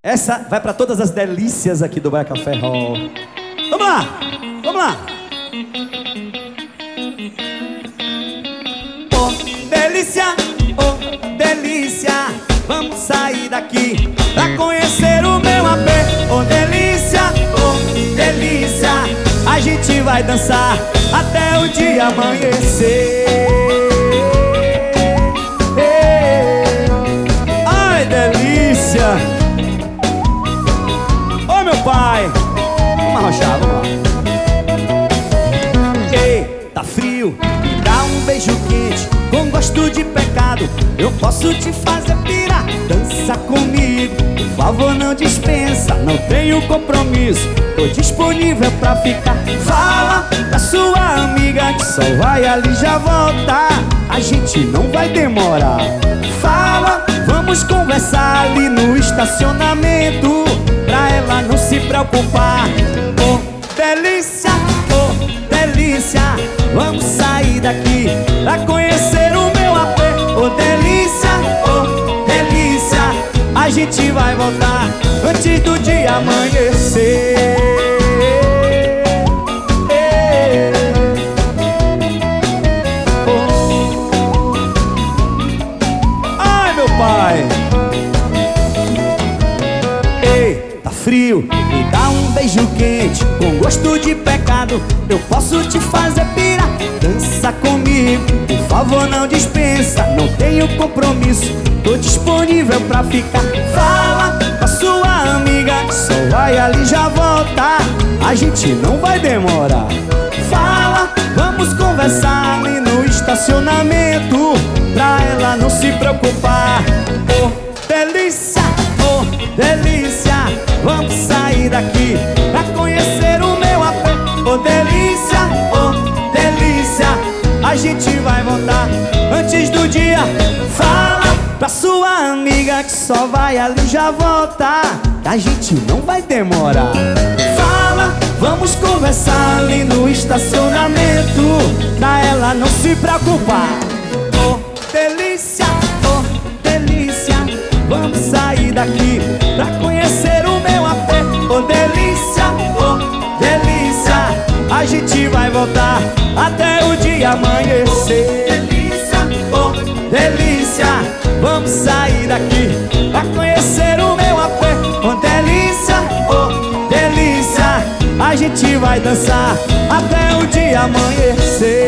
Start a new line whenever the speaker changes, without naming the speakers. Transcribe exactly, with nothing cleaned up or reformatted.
Essa vai pra todas as delícias aqui do Bahia Café Hall. Vamos lá, vamos lá. Oh, delícia, oh, delícia, vamos sair daqui pra conhecer o meu A P. Oh, delícia, oh, delícia, a gente vai dançar até o dia amanhecer. Ai, delícia. Ô, meu pai, vamos arrochar, vamos lá. Ei, tá frio, me dá um beijo quente com gosto de pecado. Eu posso te fazer pirar, dança comigo, por favor não dispensa, não tenho compromisso, tô disponível pra ficar. Fala pra sua amiga que só vai ali já volta, a gente não vai demorar. Fala, vamos conversar ali no estacionamento, pra ela não se preocupar. Oh, delícia, oh, delícia, vamos sair daqui pra conhecer o meu A P. Oh, delícia, oh, delícia, a gente vai voltar antes do dia amanhecer. Oh. Ai, meu pai. Ei, tá frio, me dá um beijo quente com gosto de pecado. Eu posso te fazer pirar, dança comigo, por favor não dispensa, não tenho compromisso, tô disponível pra ficar. Fala pra sua amiga que só vai ali já volta, a gente não vai demorar. Fala, vamos conversar ali no estacionamento, pra ela não se preocupar. Oh, delícia, oh, delícia, vamos sair daqui pra conhecer o meu A P. Oh, delícia, oh, delícia, a gente vai voltar antes do dia. Fala pra sua amiga que só vai ali já volta, a gente não vai demorar. Fala, vamos conversar ali no estacionamento, pra ela não se preocupar. Oh, delícia, oh, delícia, vamos sair daqui pra conhecer o meu A P. Oh, delícia, oh, delícia, a gente vai voltar até o dia amanhecer. Delícia, oh, delícia, vamos sair daqui pra conhecer o meu A P. Oh, delícia, oh, delícia, a gente vai dançar até o dia amanhecer.